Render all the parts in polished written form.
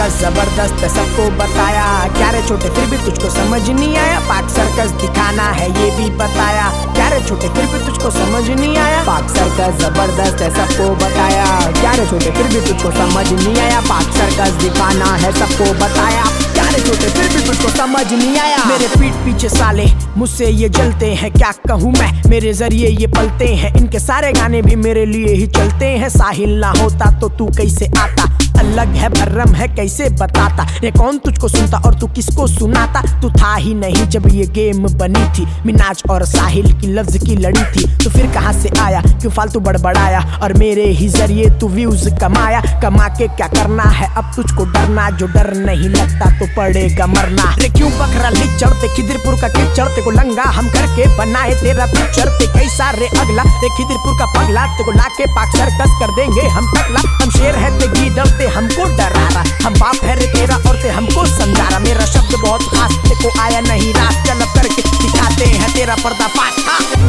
Circus जबरदस्त है सबको बताया, क्या रे छोटे फिर भी तुझको समझ नहीं आया, पाक सर्कस दिखाना है ये भी बताया, क्या रे छोटे फिर भी तुझको समझ नहीं आया, पाक सर्कस जबरदस्त है सबको बताया, क्या रे छोटे फिर भी तुझको समझ नहीं आया, पाक सर्कस दिखाना है सबको बताया, क्या रे छोटे फिर भी तुझको समझ नहीं आया। मेरे पीठ पीछे साले मुझसे ये जलते हैं, क्या कहूँ मैं, मेरे जरिए ये पलते हैं, इनके सारे गाने भी मेरे लिए ही चलते हैं। साहिल ना होता तो तू कैसे आता, अलग है भर्रम है कैसे बताता, ये कौन तुझको सुनता और तू किसको सुनाता, तू था ही नहीं जब ये गेम बनी थी, मिनाज और साहिल की लफ्ज की लड़ी थी, तो फिर कहाँ से आया, क्यों फालतू बड़बड़ाया, और मेरे ही जरिए तू व्यूज कमाया, कमा के क्या करना है अब तुझको डरना, जो डर नहीं लगता तो पड़ेगा मरना। रे क्यों बकरा लिख चढ़ते खिदिरपुर का किक चढ़ते को लंगा हम करके बनाए तेरा पिक्चर ते कैसा रे अगला, रे खिदिरपुर का पगला ते को लाके पाक सर्कस कर देंगे हम टकला, हम शेर है ते गीदड़ ते हमको डरा रहा, हम बाप है रे तेरा और ते हमको समझा रहा, मेरा शब्द बहुत खास ते को आया नहीं रात, चल अब करके दिखाते हैं तेरा पर्दाफाश,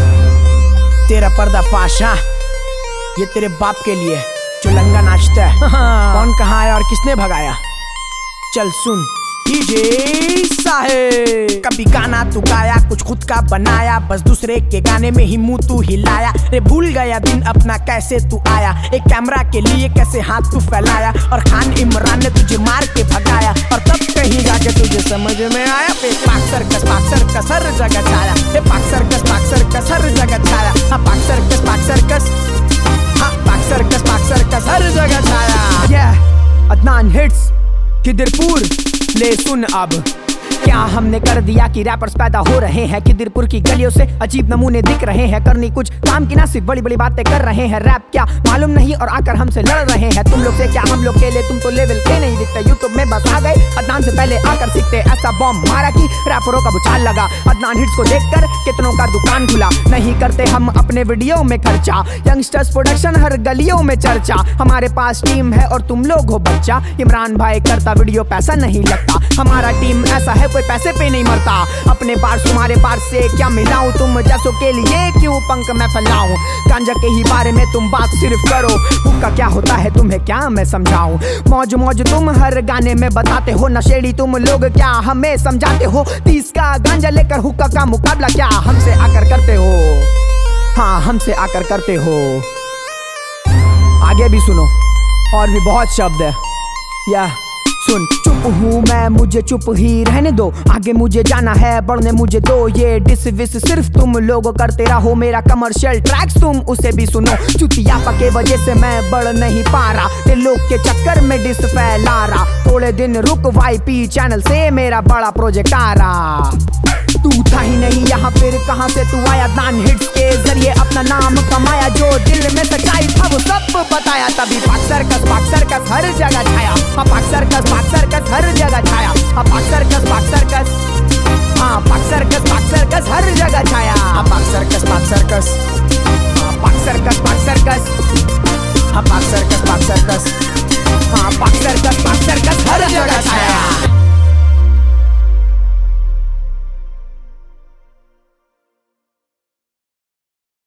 तेरा पर्दाफाश। हाँ ये तेरे बाप के लिए जो लंगा नाचता है, कौन कहाँ आया और किसने भगाया, चल सुन डीजे साहिल। कभी गाना तू गाया कुछ खुद का बनाया, बस दूसरे के गाने में ही मुंह तू हिलाया, रे भूल गया दिन अपना कैसे तू आया, एक कैमरा के लिए कैसे हाथ तू फैलाया, और खान इमरान ने तुझे मार के भगाया, और तब कहीं जाके तुझे समझ में आया, फिर पाक सर्कस हर जगह छाया, पाक सर्कस हर जगह छाया, हाँ पाक सर्कस हाँ पाक सर्कस हर जगह छाया। अदनान हिट्स खिदिरपुर ले सुन अब, क्या हमने कर दिया कि रैपर्स पैदा हो रहे हैं, खिदिरपुर की गलियों से अजीब नमूने दिख रहे हैं, करनी कुछ काम की ना सिर्फ बड़ी बड़ी बातें कर रहे हैं, रैप क्या मालूम नहीं और आकर हमसे लड़ रहे हैं, तुम लोग से क्या हम लोग खेले, तुम तो लेवल के नहीं दिखते, यूट्यूब में बस आ गए अदनान से पहले आकर सीखते, ऐसा बॉम्ब मारा कि रैपरों का भुचाल लगा, अदनान हिट्स को देखकर कितनों का दुकान खुला, नहीं करते हम अपने वीडियो में खर्चा, यंगस्टर्स प्रोडक्शन हर गलियों में चर्चा, हमारे पास टीम है और तुम लोग हो बच्चा, इमरान भाई करता वीडियो पैसा नहीं लगता, हमारा टीम ऐसा है कोई पैसे पे नहीं मरता, अपने बार तुम्हारे बार से क्या मिलाऊं, तुम जैसों के लिए क्यों पंख मैं फैलाऊं, गांजा के ही बारे में तुम बात सिर्फ करो, हुक्का क्या होता है तुम्हें क्या मैं समझाऊं, मौज मौज तुम हर गाने में बताते हो, नशेड़ी तुम लोग क्या हमें समझाते हो, 30 का गांजा लेकर हुक्का का मुकाबला क्या हमसे आकर करते हो, हाँ हमसे आकर करते हो। आगे भी सुनो और भी बहुत शब्द है, या सुन, चुप हूँ मैं मुझे चुप ही रहने दो, आगे मुझे जाना है बढ़ने मुझे दो, ये डिस विस सिर्फ तुम लोग करते रहो, मेरा कमर्शियल ट्रैक्स तुम उसे भी सुनो, चुतियापा के वजह से मैं बढ़ नहीं पा रहा, ते लोग के चक्कर में डिस फैला रहा, थोड़े दिन रुक YP चैनल से मेरा बड़ा प्रोजेक्ट आ रहा, तू था ही नहीं यहाँ फिर कहाँ से तू आया, अदनान हिट्स के जरिए अपना नाम कमाया, जो दिल में सच्चाई था वो सब बताया, तभी पाक सर्कस हर जगह छाया, हाँ पाक सर्कस हर जगह छाया, हाँ पाक सर्कस हाँ पाक सर्कस हर जगह छाया, हाँ पाक सर्कस हाँ पाक सर्कस हाँ पाक सर्कस हाँ पाक सर्कस हर जगह छाया।